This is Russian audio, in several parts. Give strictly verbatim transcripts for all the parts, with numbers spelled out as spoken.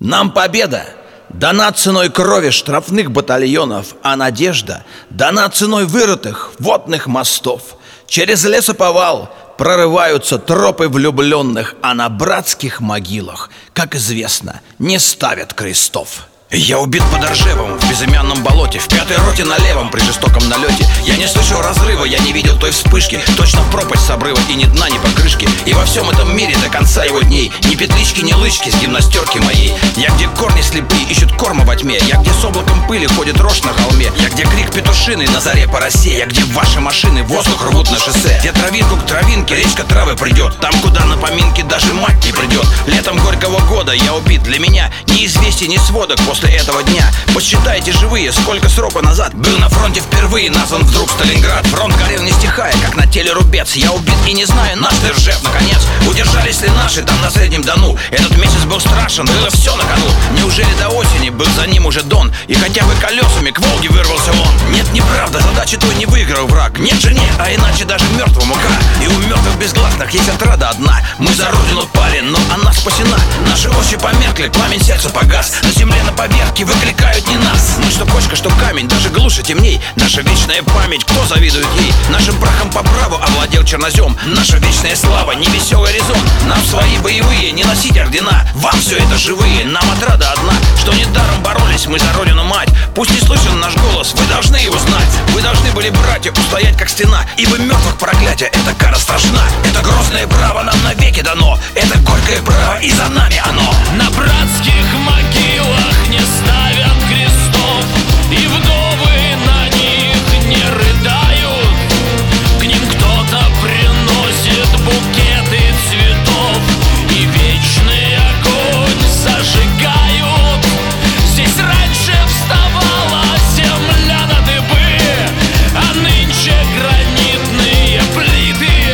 Нам победа дана ценой крови штрафных батальонов, а надежда дана ценой вырытых водных мостов. Через лесоповал прорываются тропы влюбленных, а на братских могилах, как известно, не ставят крестов. Я убит под Ржевом в безымянном болоте, в пятой роте на левом при жестоком налете. Я не слышал разрыва, я не видел той вспышки, точно в пропасть с обрыва, и ни дна, ни покрышки. И во всем этом мире до конца его дней ни петлички, ни лычки с гимнастерки моей. Я где корни слепые ищут корма во тьме, я где с облаком пыли ходит рожь на холме, я где крик петушиный на заре по росе, я где ваши машины воздух рвут на шоссе, где травинку к травинке речка травы придет, там, куда на поминки даже мать не придет. Летом горького года я убит, для меня ни известий, ни сводок после этого дня. Посчитайте живые, сколько срока назад был на фронте впервые, назван вдруг Сталинград. Фронт горел не стихая, как на теле рубец. Я убит и не знаю, наш ли Ржев наконец. Удержались ли наши там на Среднем Дону? Этот месяц был страшен, было все на кону. Неужели до осени был за ним уже Дон? И хотя бы колесами к Волге вырвался он? Нет, неправда, задачи той не выиграл враг. Нет же не, а иначе даже мертвому мука. И у мертвых безгласных есть отрада одна. Мы за родину пали, но она спасена. Наши очи померкли, пламень сердца погас. На земле на поверке выкликают не нас. Мы что почка, что камень, даже глуше темней. Наша вечная память, кто завидует ей? Нашим прахом по праву овладел чернозем. Наша вечная слава, невеселый резон. Нам свои боевые, не носить ордена. Вам все это живые, нам отрада одна. Что недаром боролись мы за родину мать. Пусть не слышен наш голос, вы должны его знать. Вы должны были, братья, устоять как стена. Ибо мертвых проклятие, эта кара страшна. Это грозное право нам навеки дано. Это горькое право, и за нами оно. На братских могилах не ставят крестов, и вдовы на них не рыдают. К ним кто-то приносит букеты цветов, и вечный огонь зажигают. Здесь раньше вставала земля на дыбы, а нынче гранитные плиты.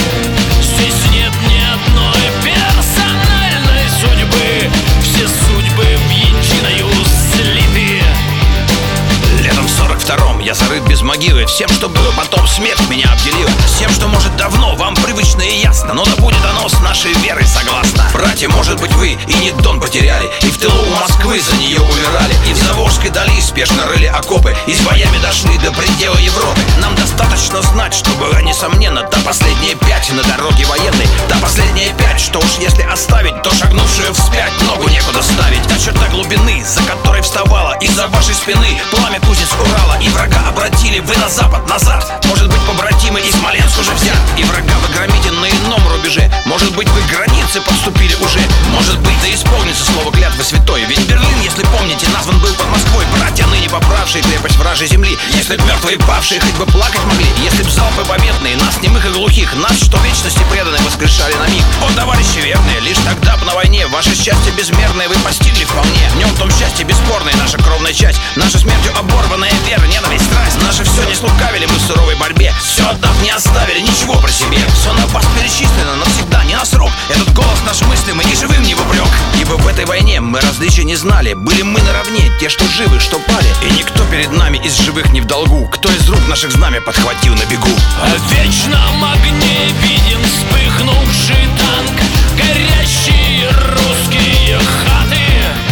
Здесь нет ни одной персональной судьбы, все судьбы в единую слиты. Летом в сорок втором я зарыт без могилы. Всем, что было потом, смерть меня обделила. Всем, что может давно, вам привычно и ясно, но да будет оно с нашей верой согласно. Братья, может быть, вы и не Дон потеряли, и в тылу у Москвы за нее умирали, и в Заволжской дали спешно рыли окопы, и с боями дошли до предела Европы. Нам достаточно знать, что было несомненно та последняя пять на дороге военной, та последняя пять, что уж если оставить, то шагнувшую вспять ногу некуда ставить. Та черта глубины, за которой вставала из-за вашей спины пламя кузнец Урала, и врага обратили вы на запад, назад. Может быть, побратимы и Смоленск уже взят, и врага вы громите на ином рубеже. Может быть, вы границы подступили уже. Может быть, да исполнится слово клятвы святой. Ведь Берлин, если помните, назван был под Москвой. Братья, ныне поправшие крепость вражьей земли. Если б мертвые павшие хоть бы плакать могли, если б залпы победные нас, немых и глухих, нас, что вечности преданные, воскрешали на миг. О, товарищи верные, лишь тогда б на войне ваше счастье безмерное вы постигли вполне. В нем в том счастье бесспорное, наша кровная часть, наша смертью оборванная вера, ненависть, страсть. Наше все не слукавили мы в суровой борьбе, все отдав не оставили ничего про себе. Все на вас перечислено навсегда, не на срок. Этот голос наш мыслимый и живым не в упрек. Ибо в этой войне мы различия не знали. Были мы наравне, те, что живы, что пали. И никто перед нами из живых не в долгу. Кто из рук наших знамя подхватил на бегу. А в вечном огне виден вспыхнувший танк, горящие русские хаты,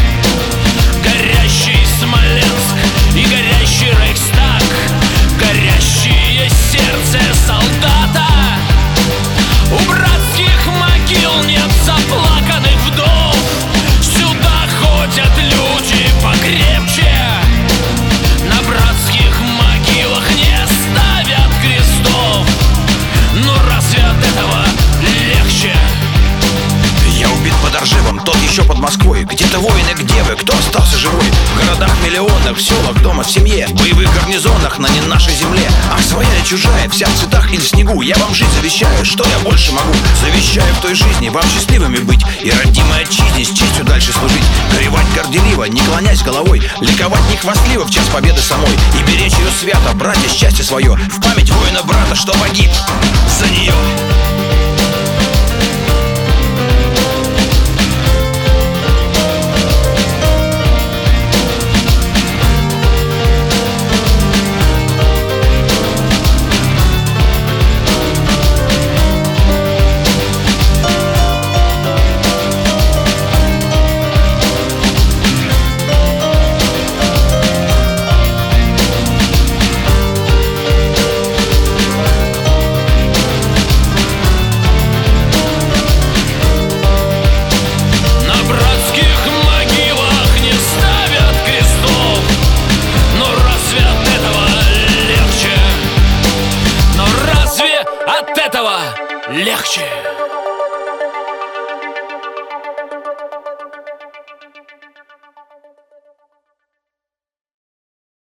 горящий Смоленск и горящий Рейхстаг, горящее сердце солдата. У братских могил нет заплаканных вдов, сюда ходят люди покрепче. На братских могилах не ставят крестов, но разве от этого легче? Я убит под Ржевом, тот еще под Москвой. Где-то воины, где вы, кто остался живой? В городах миллионах, в селах, дома, в семье, в боевых гарнизонах на не нашей земле. Ах, своя и чужая, вся в цветах или в снегу. Я вам жить завещаю, что я больше могу? Завещаю в той жизни вам счастливыми быть, и родимой отчизне с честью дальше служить. Горевать горделиво, не клонясь головой, ликовать не хвастливо в час победы самой, и беречь ее свято, братья, счастье свое, в память воина брата, что погиб за нее. легче.